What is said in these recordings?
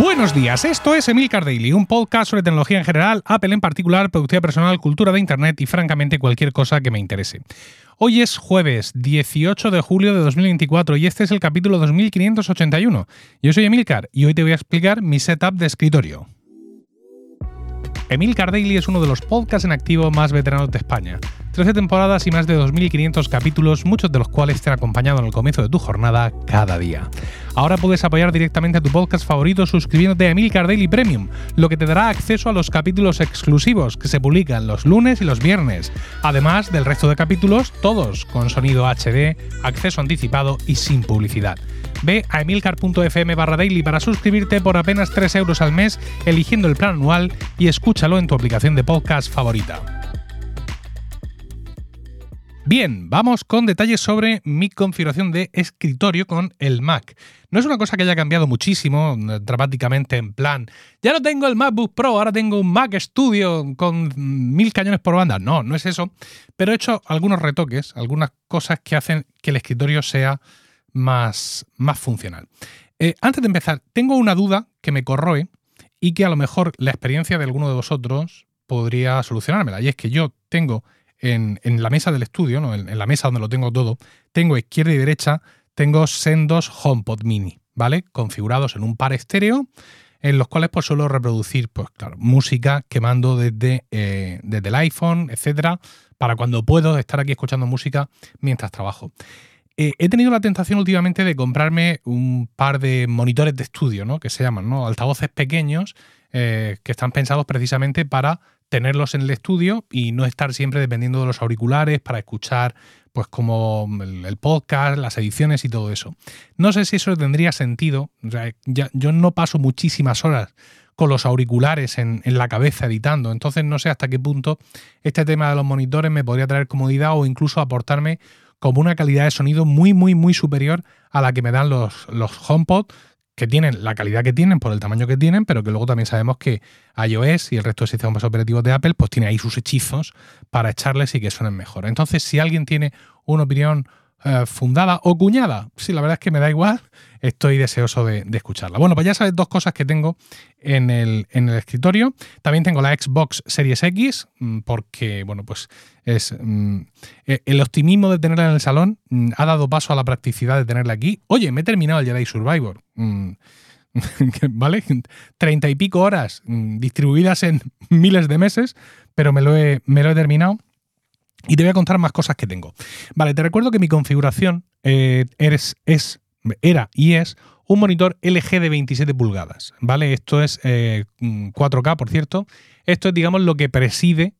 Buenos días, esto es Emilcar Daily, un podcast sobre tecnología en general, Apple en particular, productividad personal, cultura de Internet y francamente cualquier cosa que me interese. Hoy es jueves 18 de julio de 2024 y este es el capítulo 2581. Yo soy Emilcar y hoy te voy a explicar mi setup de escritorio. Emilcar Daily es uno de los podcasts en activo más veteranos de España. 13 temporadas y más de 2.500 capítulos, muchos de los cuales te han acompañado en el comienzo de tu jornada cada día. Ahora puedes apoyar directamente a tu podcast favorito suscribiéndote a Emilcar Daily Premium, lo que te dará acceso a los capítulos exclusivos que se publican los lunes y los viernes, además del resto de capítulos, todos con sonido HD, acceso anticipado y sin publicidad. Ve a emilcar.fm/daily para suscribirte por apenas 3 euros al mes, eligiendo el plan anual y escúchalo en tu aplicación de podcast favorita. Bien, vamos con detalles sobre mi configuración de escritorio con el Mac. No es una cosa que haya cambiado muchísimo, dramáticamente en plan, ya no tengo el MacBook Pro, ahora tengo un Mac Studio con 1000 cañones por banda. No, no es eso, pero he hecho algunos retoques, algunas cosas que hacen que el escritorio sea más funcional. Antes de empezar, tengo una duda que me corroe y que a lo mejor la experiencia de alguno de vosotros podría solucionármela, y es que yo tengo en la mesa del estudio, ¿no? En la mesa donde lo tengo todo, tengo izquierda y derecha, tengo sendos HomePod mini, ¿vale? Configurados en un par estéreo, en los cuales pues suelo reproducir, pues claro, música que mando desde el iPhone, etcétera, para cuando puedo estar aquí escuchando música mientras trabajo. He tenido la tentación últimamente de comprarme un par de monitores de estudio, ¿no? Que se llaman, ¿no? Altavoces pequeños que están pensados precisamente para tenerlos en el estudio y no estar siempre dependiendo de los auriculares para escuchar pues como el podcast, las ediciones y todo eso. No sé si eso tendría sentido. O sea, yo no paso muchísimas horas con los auriculares en la cabeza editando, entonces no sé hasta qué punto este tema de los monitores me podría traer comodidad o incluso aportarme como una calidad de sonido muy superior a la que me dan los HomePod, que tienen la calidad que tienen por el tamaño que tienen, pero que luego también sabemos que iOS y el resto de sistemas operativos de Apple pues tiene ahí sus hechizos para echarles y que suenen mejor. Entonces, si alguien tiene una opinión fundada o cuñada, sí, la verdad es que me da igual, estoy deseoso de escucharla. Bueno, pues ya sabes dos cosas que tengo en el escritorio. También tengo la Xbox Series X, porque, bueno, pues es el optimismo de tenerla en el salón ha dado paso a la practicidad de tenerla aquí. Oye, me he terminado el Jedi Survivor, ¿vale? 30 y pico horas distribuidas en miles de meses, pero me lo he terminado. Y te voy a contar más cosas que tengo. Vale, te recuerdo que mi configuración era y es un monitor LG de 27 pulgadas, ¿vale? Esto es 4K, por cierto. Esto es, digamos, lo que preside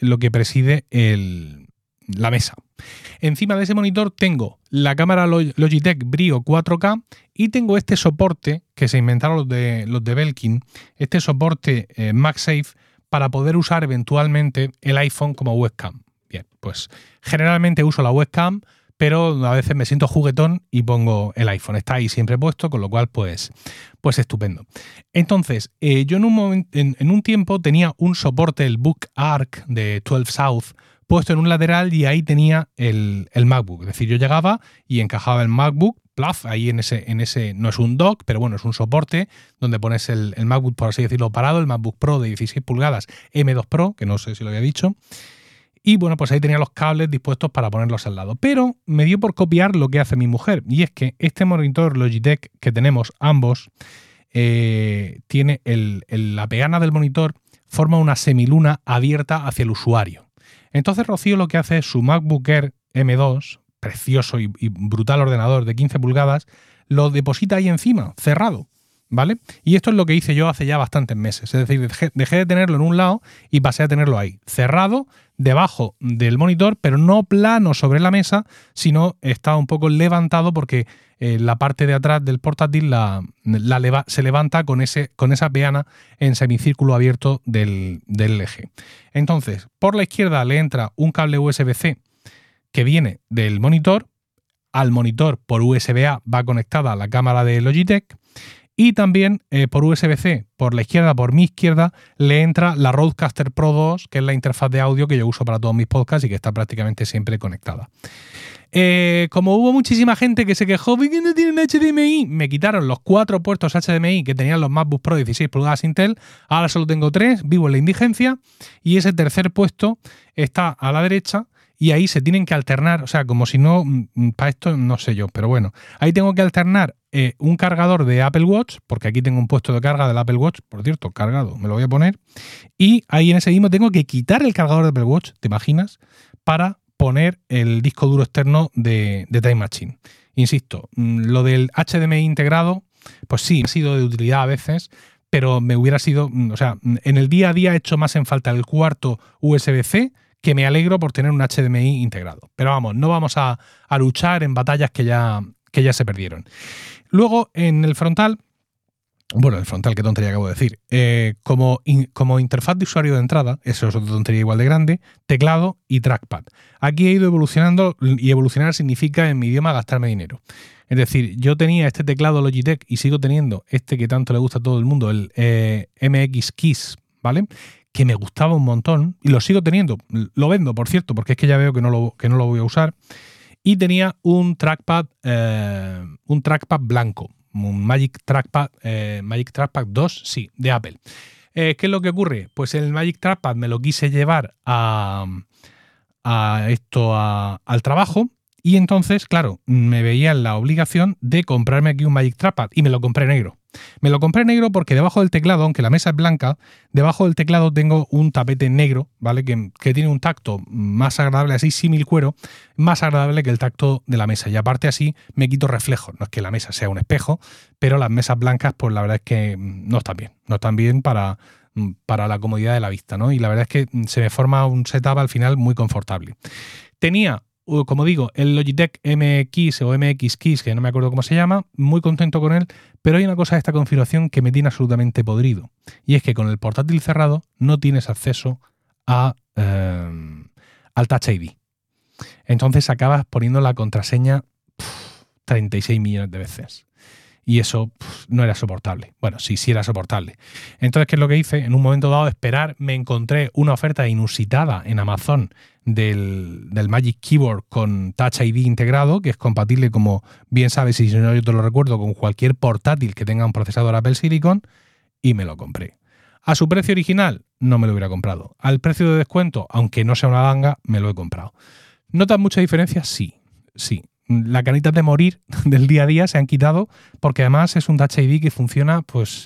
la mesa. Encima de ese monitor tengo la cámara Logitech Brio 4K y tengo este soporte que se inventaron los de Belkin, este soporte MagSafe para poder usar eventualmente el iPhone como webcam. Bien, pues generalmente uso la webcam, pero a veces me siento juguetón y pongo el iPhone. Está ahí siempre puesto, con lo cual pues estupendo. Entonces, yo en un tiempo tenía un soporte, el Book Arc de 12 South, puesto en un lateral y ahí tenía el MacBook. Es decir, yo llegaba y encajaba el MacBook, plaf, ahí en ese no es un dock, pero bueno, es un soporte donde pones el MacBook, por así decirlo, parado, el MacBook Pro de 16 pulgadas M2 Pro, que no sé si lo había dicho. Y bueno, pues ahí tenía los cables dispuestos para ponerlos al lado. Pero me dio por copiar lo que hace mi mujer. Y es que este monitor Logitech que tenemos ambos, tiene la pegana del monitor, forma una semiluna abierta hacia el usuario. Entonces Rocío lo que hace es su MacBook Air M2, precioso y brutal ordenador de 15 pulgadas, lo deposita ahí encima, cerrado, ¿vale? Y esto es lo que hice yo hace ya bastantes meses. Es decir, dejé de tenerlo en un lado y pasé a tenerlo ahí, cerrado, debajo del monitor, pero no plano sobre la mesa, sino está un poco levantado porque la parte de atrás del portátil se levanta con esa peana en semicírculo abierto del LG. Entonces, por la izquierda le entra un cable USB-C que viene del monitor. Al monitor por USB-A va conectada a la cámara de Logitech Y también por USB-C, por la izquierda, por mi izquierda, le entra la Rodecaster Pro 2, que es la interfaz de audio que yo uso para todos mis podcasts y que está prácticamente siempre conectada. Como hubo muchísima gente que se quejó de que no tienen HDMI, me quitaron los 4 puertos HDMI que tenían los MacBook Pro 16 pulgadas Intel, ahora solo tengo 3, vivo en la indigencia, y ese tercer puesto está a la derecha y ahí se tienen que alternar, o sea, como si no, para esto no sé yo, pero bueno, ahí tengo que alternar un cargador de Apple Watch, porque aquí tengo un puesto de carga del Apple Watch, por cierto, cargado, me lo voy a poner, y ahí en ese mismo tengo que quitar el cargador de Apple Watch, ¿te imaginas? Para poner el disco duro externo de Time Machine. Insisto, lo del HDMI integrado, pues sí, ha sido de utilidad a veces, pero me hubiera sido, o sea, en el día a día he hecho más en falta el cuarto USB-C, que me alegro por tener un HDMI integrado. Pero vamos, no vamos a luchar en batallas que ya se perdieron. Luego, en el frontal, bueno, el frontal, qué tontería acabo de decir. Como interfaz de usuario de entrada, eso es otra tontería igual de grande, teclado y trackpad. Aquí he ido evolucionando, y evolucionar significa en mi idioma gastarme dinero. Es decir, yo tenía este teclado Logitech y sigo teniendo este que tanto le gusta a todo el mundo, el MX Keys, ¿vale? Que me gustaba un montón y lo sigo teniendo. Lo vendo, por cierto, porque es que ya veo que no lo voy a usar. Y tenía un trackpad blanco. Un Magic Trackpad 2, sí, de Apple. ¿Qué es lo que ocurre? Pues el Magic Trackpad me lo quise llevar al trabajo y entonces, claro, me veía en la obligación de comprarme aquí un Magic Trackpad y me lo compré negro. Me lo compré negro porque debajo del teclado, aunque la mesa es blanca, debajo del teclado tengo un tapete negro, ¿vale? Que tiene un tacto más agradable, así símil cuero, más agradable que el tacto de la mesa. Y aparte así me quito reflejos. No es que la mesa sea un espejo, pero las mesas blancas, pues la verdad es que no están bien. No están bien para la comodidad de la vista, ¿no? Y la verdad es que se me forma un setup al final muy confortable. Tenía, como digo, el Logitech MX o MX Keys, que no me acuerdo cómo se llama, muy contento con él, pero hay una cosa de esta configuración que me tiene absolutamente podrido, y es que con el portátil cerrado no tienes acceso al Touch ID. Entonces acabas poniendo la contraseña 36 millones de veces. Y eso no era soportable. Bueno, sí era soportable. Entonces, ¿qué es lo que hice? En un momento dado, esperar, me encontré una oferta inusitada en Amazon del Magic Keyboard con Touch ID integrado, que es compatible, como bien sabes, y si no yo te lo recuerdo, con cualquier portátil que tenga un procesador Apple Silicon, y me lo compré. A su precio original, no me lo hubiera comprado. Al precio de descuento, aunque no sea una ganga, me lo he comprado. ¿Notas mucha diferencia? Sí. Las ganitas de morir del día a día se han quitado porque además es un Touch ID que funciona pues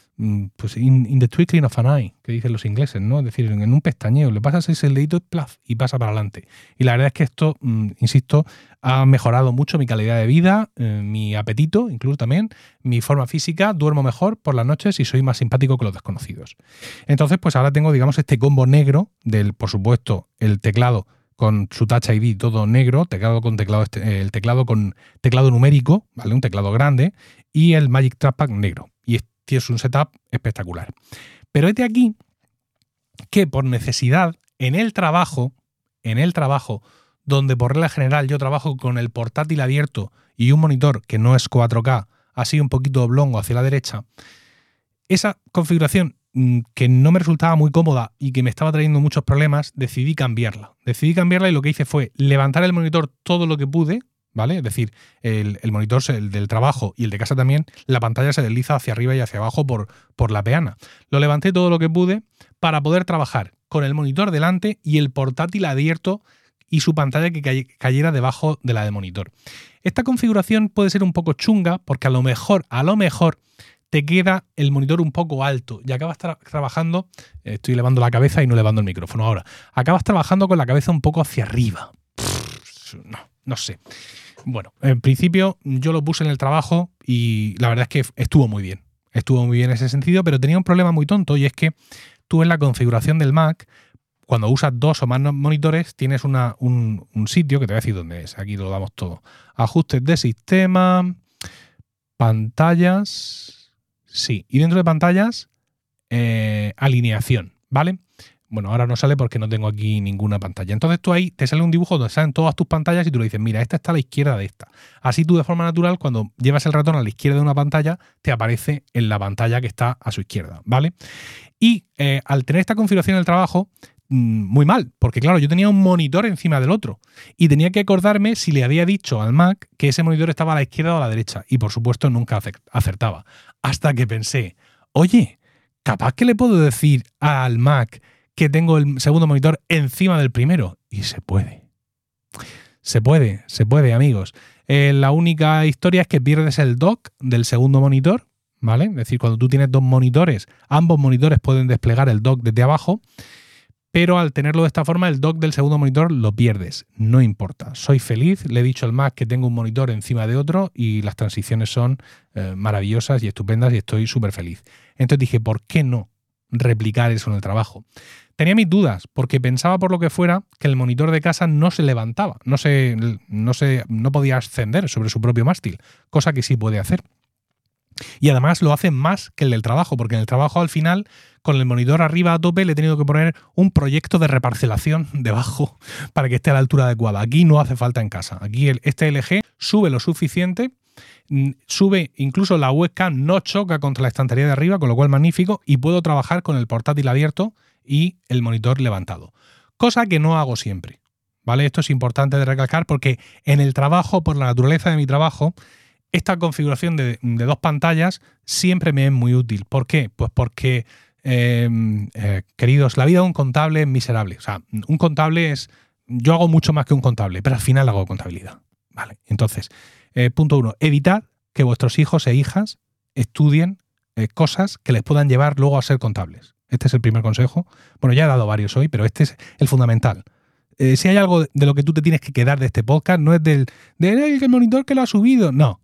in the twinkling of an eye, que dicen los ingleses, ¿no? Es decir, en un pestañeo, le pasas ese dedito y pasa para adelante. Y la verdad es que esto, insisto, ha mejorado mucho mi calidad de vida, mi apetito, incluso también, mi forma física, duermo mejor por las noches y soy más simpático que los desconocidos. Entonces, pues ahora tengo, digamos, este combo negro del, por supuesto, el teclado con su Touch ID todo negro, el teclado con teclado numérico, ¿vale? Un teclado grande, y el Magic Trackpad negro. Y es un setup espectacular. Pero este aquí que por necesidad, en el trabajo, donde por regla general yo trabajo con el portátil abierto y un monitor que no es 4K, así un poquito oblongo hacia la derecha, esa configuración que no me resultaba muy cómoda y que me estaba trayendo muchos problemas, decidí cambiarla. Y lo que hice fue levantar el monitor todo lo que pude, ¿vale? Es decir, el monitor el del trabajo y el de casa también, la pantalla se desliza hacia arriba y hacia abajo por la peana. Lo levanté todo lo que pude para poder trabajar con el monitor delante y el portátil abierto y su pantalla que cayera debajo de la del monitor. Esta configuración puede ser un poco chunga porque a lo mejor te queda el monitor un poco alto y acabas trabajando, estoy elevando la cabeza y no elevando el micrófono ahora, acabas trabajando con la cabeza un poco hacia arriba. No sé. Bueno, en principio yo lo puse en el trabajo y la verdad es que estuvo muy bien. Estuvo muy bien en ese sentido, pero tenía un problema muy tonto y es que tú en la configuración del Mac, cuando usas 2 o más monitores, tienes un sitio que te voy a decir dónde es. Aquí lo damos todo. Ajustes de sistema, pantallas. Sí, y dentro de pantallas, alineación, ¿vale? Bueno, ahora no sale porque no tengo aquí ninguna pantalla. Entonces tú ahí te sale un dibujo donde salen todas tus pantallas y tú le dices, mira, esta está a la izquierda de esta. Así tú de forma natural, cuando llevas el ratón a la izquierda de una pantalla, te aparece en la pantalla que está a su izquierda, ¿vale? Y al tener esta configuración en el trabajo, muy mal, porque claro, yo tenía un monitor encima del otro y tenía que acordarme si le había dicho al Mac que ese monitor estaba a la izquierda o a la derecha y por supuesto nunca acertaba. Hasta que pensé, oye, capaz que le puedo decir al Mac que tengo el segundo monitor encima del primero. Y se puede. Se puede, amigos. La única historia es que pierdes el dock del segundo monitor, ¿vale? Es decir, cuando tú tienes dos monitores, ambos monitores pueden desplegar el dock desde abajo, pero al tenerlo de esta forma, el dock del segundo monitor lo pierdes. No importa. Soy feliz. Le he dicho al Mac que tengo un monitor encima de otro y las transiciones son maravillosas y estupendas y estoy súper feliz. Entonces dije, ¿por qué no replicar eso en el trabajo? Tenía mis dudas porque pensaba por lo que fuera que el monitor de casa no se levantaba, no podía ascender sobre su propio mástil, cosa que sí puede hacer. Y además lo hace más que el del trabajo, porque en el trabajo al final, con el monitor arriba a tope, le he tenido que poner un proyecto de reparcelación debajo para que esté a la altura adecuada. Aquí no hace falta en casa. Aquí este LG sube lo suficiente, sube incluso la webcam, no choca contra la estantería de arriba, con lo cual magnífico, y puedo trabajar con el portátil abierto y el monitor levantado. Cosa que no hago siempre, ¿vale? Esto es importante de recalcar porque en el trabajo, por la naturaleza de mi trabajo, esta configuración de dos pantallas siempre me es muy útil. ¿Por qué? Pues porque, queridos, la vida de un contable es miserable. O sea, un contable es... Yo hago mucho más que un contable, pero al final hago contabilidad. ¿Vale? Entonces, punto 1. Evitad que vuestros hijos e hijas estudien cosas que les puedan llevar luego a ser contables. Este es el primer consejo. Bueno, ya he dado varios hoy, pero este es el fundamental. Si hay algo de lo que tú te tienes que quedar de este podcast, no es del el monitor que lo ha subido. No.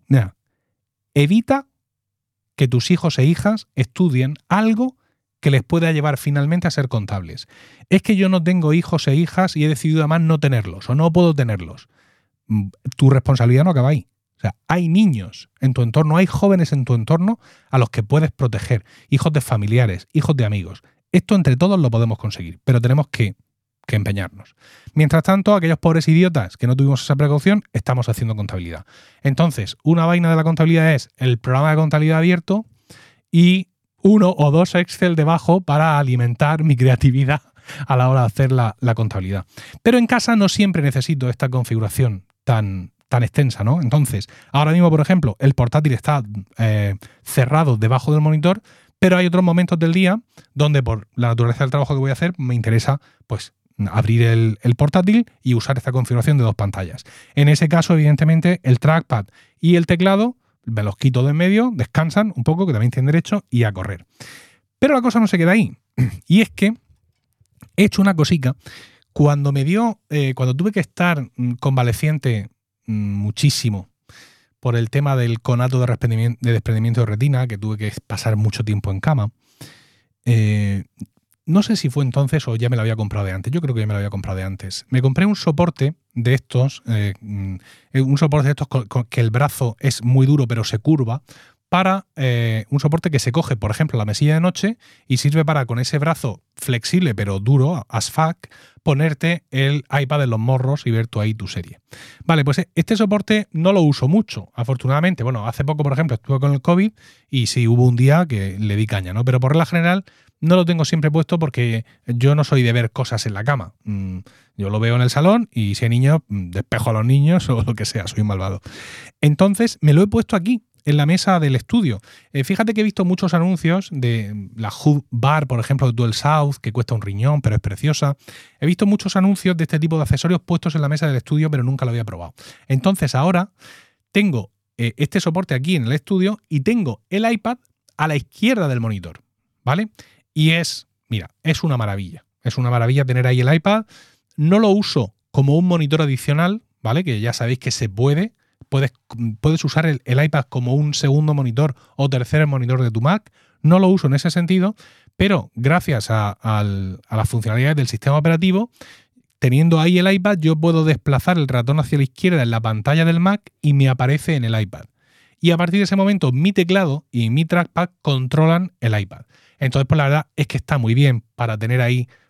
Evita que tus hijos e hijas estudien algo que les pueda llevar finalmente a ser contables. Es que yo no tengo hijos e hijas y he decidido además no tenerlos o no puedo tenerlos. Tu responsabilidad no acaba ahí. O sea, hay niños en tu entorno, hay jóvenes en tu entorno a los que puedes proteger, hijos de familiares, hijos de amigos. Esto entre todos lo podemos conseguir, pero tenemos que empeñarnos. Mientras tanto, aquellos pobres idiotas que no tuvimos esa precaución, estamos haciendo contabilidad. Entonces, una vaina de la contabilidad es el programa de contabilidad abierto y 1 o 2 Excel debajo para alimentar mi creatividad a la hora de hacer la contabilidad. Pero en casa no siempre necesito esta configuración tan extensa, ¿no? Entonces, ahora mismo, por ejemplo, el portátil está cerrado debajo del monitor, pero hay otros momentos del día donde por la naturaleza del trabajo que voy a hacer me interesa, pues, abrir el portátil y usar esta configuración de dos pantallas. En ese caso, evidentemente, el trackpad y el teclado me los quito de en medio, descansan un poco, que también tienen derecho, y a correr. Pero la cosa no se queda ahí. Y es que he hecho una cosica. Cuando tuve que estar convaleciente muchísimo por el tema del conato de desprendimiento de retina, que tuve que pasar mucho tiempo en cama, no sé si fue entonces o ya me lo había comprado de antes. Yo creo que ya me lo había comprado de antes. Me compré un soporte de estos, que el brazo es muy duro pero se curva, para un soporte que se coge, por ejemplo, la mesilla de noche y sirve para, con ese brazo flexible pero duro, as fuck, ponerte el iPad en los morros y ver tú ahí tu serie. Vale, pues este soporte no lo uso mucho, afortunadamente. Bueno, hace poco, por ejemplo, estuve con el COVID y sí, hubo un día que le di caña, ¿no? Pero por regla general no lo tengo siempre puesto porque yo no soy de ver cosas en la cama. Yo lo veo en el salón y si hay niños, despejo a los niños o lo que sea, soy un malvado. Entonces me lo he puesto aquí, en la mesa del estudio. Fíjate que he visto muchos anuncios de la Hub Bar, por ejemplo, de Dual South, que cuesta un riñón, pero es preciosa. He visto muchos anuncios de este tipo de accesorios puestos en la mesa del estudio, pero nunca lo había probado. Entonces ahora tengo este soporte aquí en el estudio y tengo el iPad a la izquierda del monitor, ¿vale? Y es una maravilla. Es una maravilla tener ahí el iPad. No lo uso como un monitor adicional, ¿vale? Que ya sabéis que se puede. Puedes usar el iPad como un segundo monitor o tercer monitor de tu Mac. No lo uso en ese sentido, pero gracias a las funcionalidades del sistema operativo, teniendo ahí el iPad, yo puedo desplazar el ratón hacia la izquierda en la pantalla del Mac y me aparece en el iPad. Y a partir de ese momento, mi teclado y mi trackpad controlan el iPad. Entonces, pues la verdad es que está muy bien para tener ahí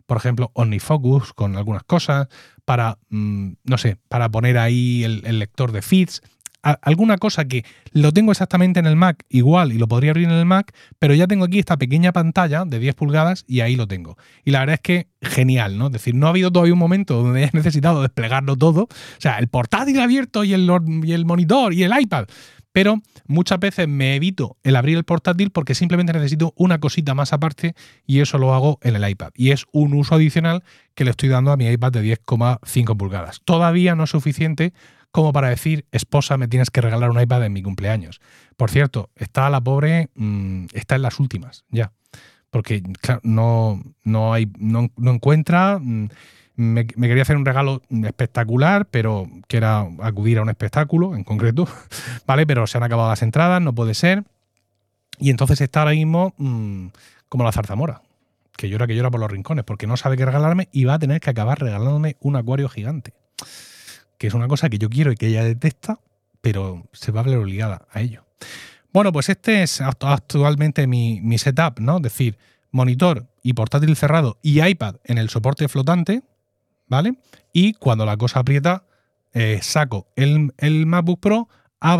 por ejemplo, OmniFocus con algunas cosas, para, no sé, para poner ahí el lector de feeds, alguna cosa que lo tengo exactamente en el Mac igual y lo podría abrir en el Mac, pero ya tengo aquí esta pequeña pantalla de 10 pulgadas y ahí lo tengo. Y la verdad es que genial, ¿no? Es decir, no ha habido todavía un momento donde haya necesitado desplegarlo todo. O sea, el portátil abierto y el monitor y el iPad. Pero muchas veces me evito el abrir el portátil porque simplemente necesito una cosita más aparte y eso lo hago en el iPad. Y es un uso adicional que le estoy dando a mi iPad de 10,5 pulgadas. Todavía no es suficiente como para decir, esposa, me tienes que regalar un iPad en mi cumpleaños. Por cierto, está la pobre, está en las últimas ya. Porque claro, no encuentra... Me quería hacer un regalo espectacular, pero que era acudir a un espectáculo en concreto, ¿vale? Pero se han acabado las entradas, no puede ser. Y entonces está ahora mismo como la zarzamora, que llora por los rincones, porque no sabe qué regalarme y va a tener que acabar regalándome un acuario gigante, que es una cosa que yo quiero y que ella detesta, pero se va a ver obligada a ello. Bueno, pues este es actualmente mi setup, ¿no? Es decir, monitor y portátil cerrado y iPad en el soporte flotante, ¿vale? Y cuando la cosa aprieta, saco el MacBook Pro,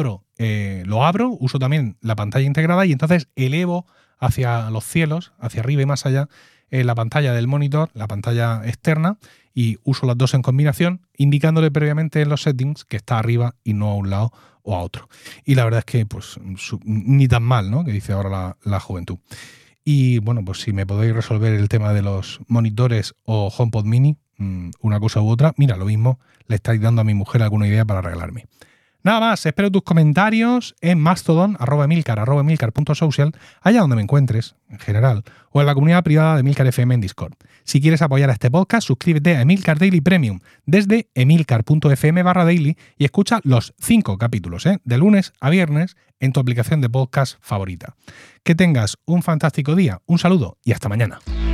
lo abro, uso también la pantalla integrada y entonces elevo hacia los cielos, hacia arriba y más allá, la pantalla del monitor, la pantalla externa, y uso las dos en combinación, indicándole previamente en los settings que está arriba y no a un lado o a otro. Y la verdad es que pues ni tan mal, ¿no? Que dice ahora la juventud. Y bueno, pues si me podéis resolver el tema de los monitores o HomePod Mini, una cosa u otra, mira, lo mismo le estáis dando a mi mujer alguna idea para regalarme. Nada más, espero tus comentarios en Mastodon, @emilcar.social, allá donde me encuentres, en general, o en la comunidad privada de Emilcar FM en Discord. Si quieres apoyar a este podcast, suscríbete a Emilcar Daily Premium desde emilcar.fm/daily y escucha los 5 capítulos, de lunes a viernes, en tu aplicación de podcast favorita. Que tengas un fantástico día, un saludo y hasta mañana.